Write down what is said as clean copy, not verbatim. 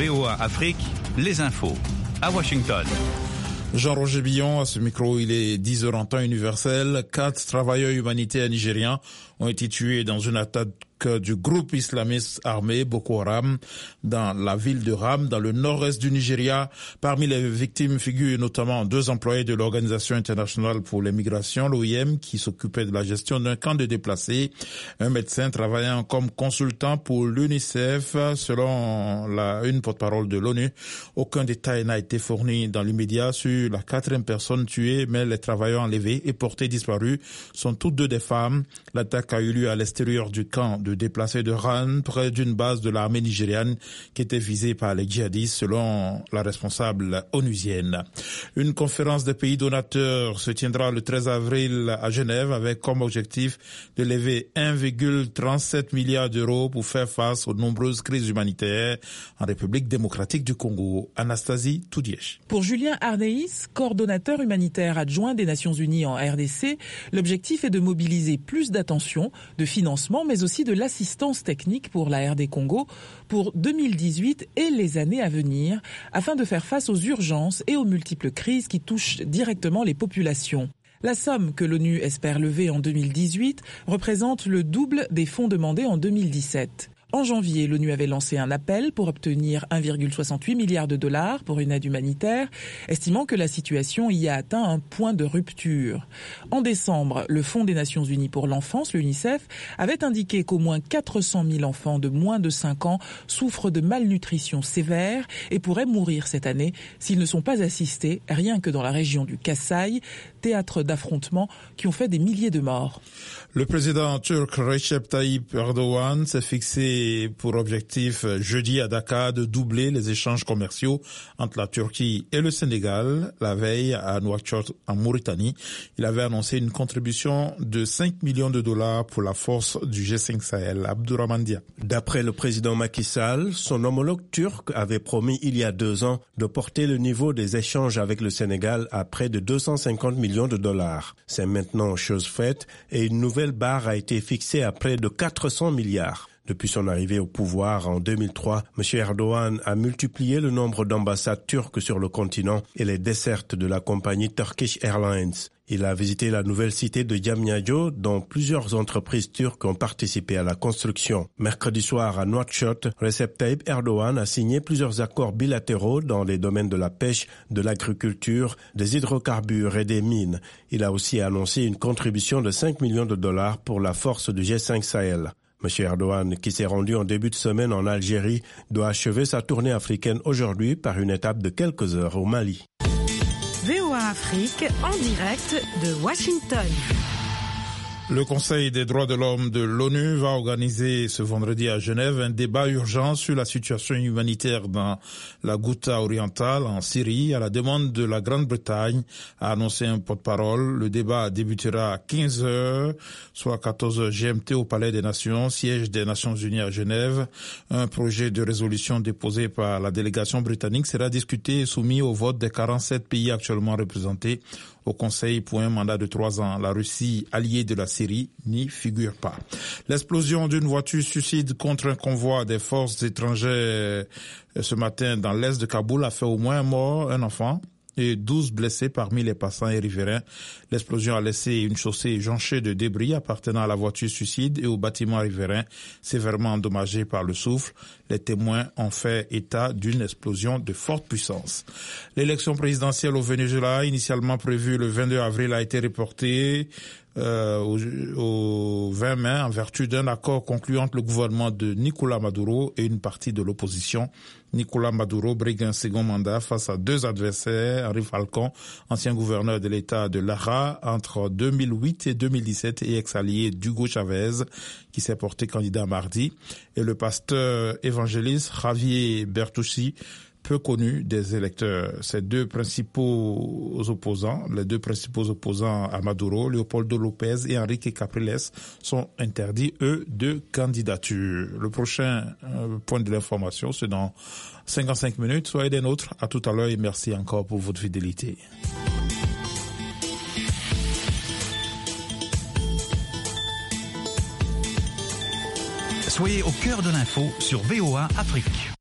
VOA Afrique, les infos. À Washington. Jean-Roger Billon, à ce micro, il est 10h en temps universel. 4 travailleurs humanitaires nigérians ont été tués dans une attaque du groupe islamiste armé Boko Haram dans la ville de Ram, dans le nord-est du Nigeria. Parmi les victimes figurent notamment 2 employés de l'Organisation internationale pour les migrations, l'OIM, qui s'occupait de la gestion d'un camp de déplacés, un médecin travaillant comme consultant pour l'UNICEF. Selon une porte-parole de l'ONU, aucun détail n'a été fourni dans l'immédiat sur la 4e personne tuée, mais les travailleurs enlevés et portés disparus sont toutes 2 des femmes. L'attaque a eu lieu à l'extérieur du camp de déplacés de Ran, près d'une base de l'armée nigériane qui était visée par les djihadistes, selon la responsable onusienne. Une conférence des pays donateurs se tiendra le 13 avril à Genève avec comme objectif de lever 1,37 milliard d'euros pour faire face aux nombreuses crises humanitaires en République démocratique du Congo. Anastasie Toudièche. Pour Julien Arneis, coordonnateur humanitaire adjoint des Nations Unies en RDC, l'objectif est de mobiliser plus d'attention, de financement, mais aussi de l'assistance technique pour la RD Congo pour 2018 et les années à venir, afin de faire face aux urgences et aux multiples crises qui touchent directement les populations. La somme que l'ONU espère lever en 2018 représente le double des fonds demandés en 2017. En janvier, l'ONU avait lancé un appel pour obtenir 1,68 milliard de dollars pour une aide humanitaire, estimant que la situation y a atteint un point de rupture. En décembre, le Fonds des Nations Unies pour l'enfance, l'UNICEF, avait indiqué qu'au moins 400 000 enfants de moins de 5 ans souffrent de malnutrition sévère et pourraient mourir cette année s'ils ne sont pas assistés, rien que dans la région du Kasaï, théâtre d'affrontements qui ont fait des milliers de morts. Le président turc Recep Tayyip Erdogan s'est fixé pour objectif jeudi à Dakar de doubler les échanges commerciaux entre la Turquie et le Sénégal. La veille à Nouakchott en Mauritanie, il avait annoncé une contribution de 5 millions de dollars pour la force du G5 Sahel. Abdourahmane Dia. D'après le président Macky Sall, son homologue turc avait promis il y a 2 ans de porter le niveau des échanges avec le Sénégal à près de 250 millions de dollars. C'est maintenant chose faite et une nouvelle barre a été fixée à près de 400 milliards. Depuis son arrivée au pouvoir en 2003, M. Erdogan a multiplié le nombre d'ambassades turques sur le continent et les dessertes de la compagnie Turkish Airlines. Il a visité la nouvelle cité de Diamniadio, dont plusieurs entreprises turques ont participé à la construction. Mercredi soir à Nouakchott, Recep Tayyip Erdogan a signé plusieurs accords bilatéraux dans les domaines de la pêche, de l'agriculture, des hydrocarbures et des mines. Il a aussi annoncé une contribution de 5 millions de dollars pour la force du G5 Sahel. M. Erdogan, qui s'est rendu en début de semaine en Algérie, doit achever sa tournée africaine aujourd'hui par une étape de quelques heures au Mali. VOA Afrique en direct de Washington. Le Conseil des droits de l'homme de l'ONU va organiser ce vendredi à Genève un débat urgent sur la situation humanitaire dans la Ghouta orientale en Syrie à la demande de la Grande-Bretagne, a annoncé un porte-parole. Le débat débutera à 15h, soit 14h GMT au Palais des Nations, siège des Nations Unies à Genève. Un projet de résolution déposé par la délégation britannique sera discuté et soumis au vote des 47 pays actuellement représentés au Conseil pour un mandat de 3 ans. La Russie, alliée de la Syrie, n'y figure pas. L'explosion d'une voiture suicide contre un convoi des forces étrangères ce matin dans l'est de Kaboul a fait au moins un mort, un enfant, et 12 blessés parmi les passants et riverains. L'explosion a laissé une chaussée jonchée de débris appartenant à la voiture suicide et au bâtiment riverain sévèrement endommagé par le souffle. Les témoins ont fait état d'une explosion de forte puissance. L'élection présidentielle au Venezuela, initialement prévue le 22 avril, a été reportée au 20 mai en vertu d'un accord conclu entre le gouvernement de Nicolás Maduro et une partie de l'opposition. Nicolás Maduro brigue un second mandat face à 2 adversaires, Henri Falcón, ancien gouverneur de l'État de Lara entre 2008 et 2017 et ex-allié d'Hugo Chavez, qui s'est porté candidat mardi, et le pasteur évangéliste Javier Bertucci, peu connu des électeurs. Les deux principaux opposants à Maduro, Leopoldo López et Enrique Capriles, sont interdits, eux, de candidature. Le prochain point de l'information, c'est dans 55 minutes. Soyez des nôtres. À tout à l'heure et merci encore pour votre fidélité. Soyez au cœur de l'info sur VOA Afrique.